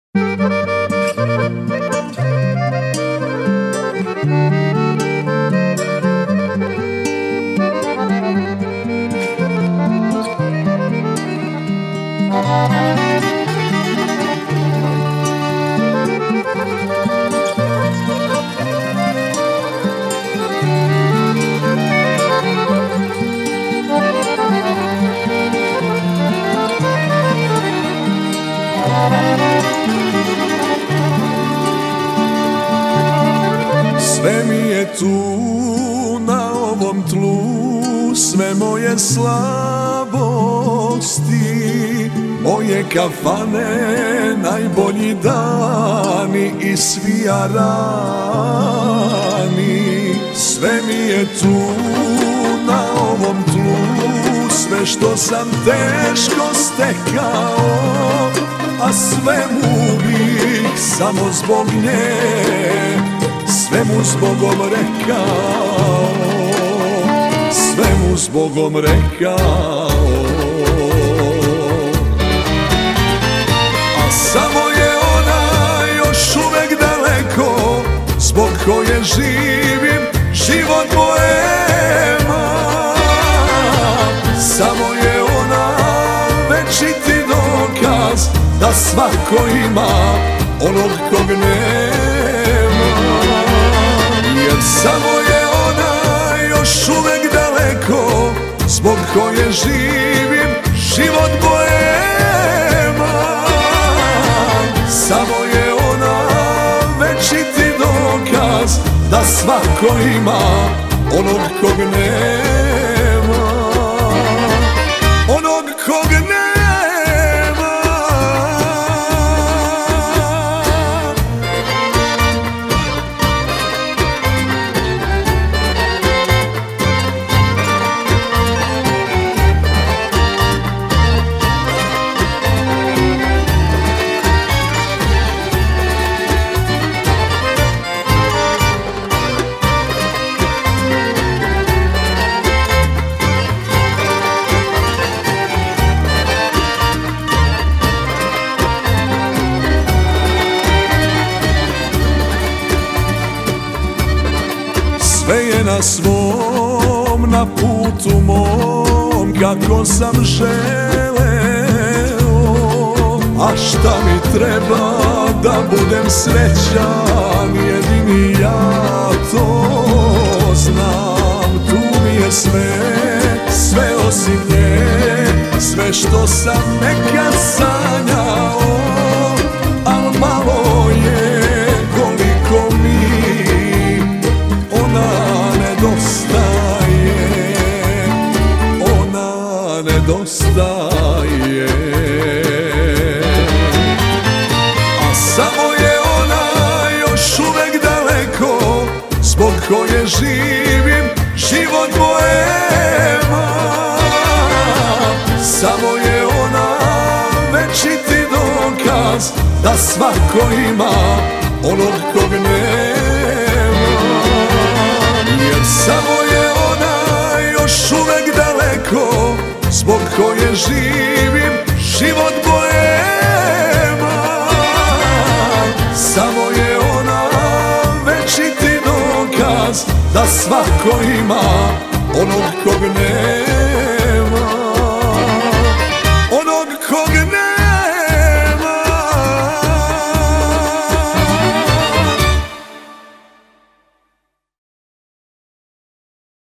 Sve mi je tu na ovom tlu, sve moje slabosti, moje kafane, najbolji dani i svi arani. Sve mi je tu na ovom tlu, sve što sam teško stekao, a svemu bih samo zbog nje, sve mu zbogom rekao, sve mu zbogom rekao. A samo je ona još uvek daleko, zbog koje živim život boema. Samo je ona večiti dokaz da svako ima onog kog nema. Jer samo je ona još uvek daleko, zbog koje živim život boema. Samo je ona večiti dokaz da svako ima onog kog nema, onog kog nema. Sve je na svom, na putu mom, kako sam želeo. A šta mi treba da budem srećan, jedini ja to znam. Tu mi je sve, sve osim nje, sve što sam nekad sanjao. Al malo je koliko mi nedostaje. A samo je ona još uvek daleko, zbog koje živim život boema. Samo je ona večiti dokaz da svako ima onog kog nema. Jer samo je ona još uvek daleko, zbog koje živim život boema. Samo je ona večiti dokaz da svako ima onog kog nema.